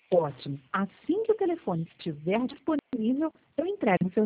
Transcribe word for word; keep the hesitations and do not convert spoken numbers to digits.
Ótimo. Assim que o telefone estiver disponível, eu entrego o seu